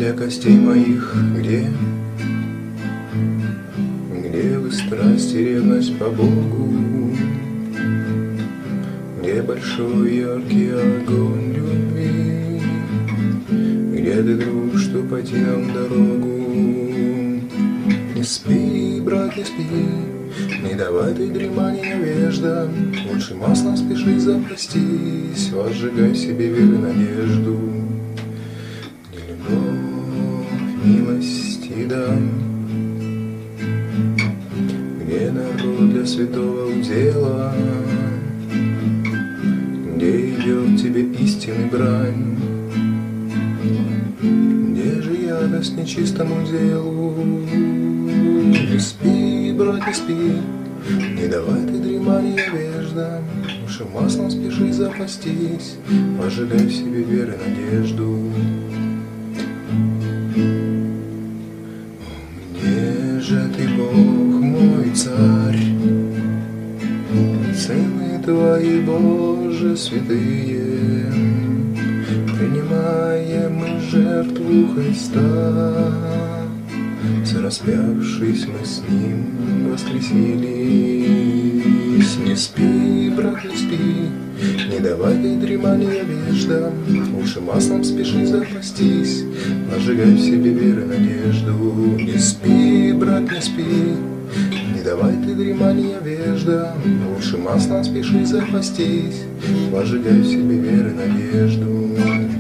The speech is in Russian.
для костей моих, где вы страсть и ревность по Богу, где большой яркий огонь любви, где ты друг, что пойти нам дорогу. Не спи, брат, не спи, не давай ты дремания вежда, лучше маслом спеши запастись, возжигай себе веру и надежду. Где любовь, милость и дан, где народ для святого удела, где идет тебе истинный брань, где же ярость нечистому делу. Не спи, брат, не спи, не давай ты дремания веждам, лучше маслом спеши запастись, пожалей в себе веры и надежду. Где же ты, Бог мой царь, сыны твои, Боже, святые, принимаем мы жертву Христа, распявшись мы с Ним воскресились. Не спи, брат, не спи, не давай ты дремания веждам, лучше маслом спеши запастись, пожигай в себе веру и надежду. Не спи, брат, не спи, не давай ты дремания веждам, лучше маслом спеши запастись, пожигай в себе веру и надежду.